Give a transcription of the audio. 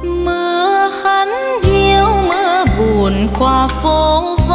Mưa hắn hiu mưa buồn qua phố vắng.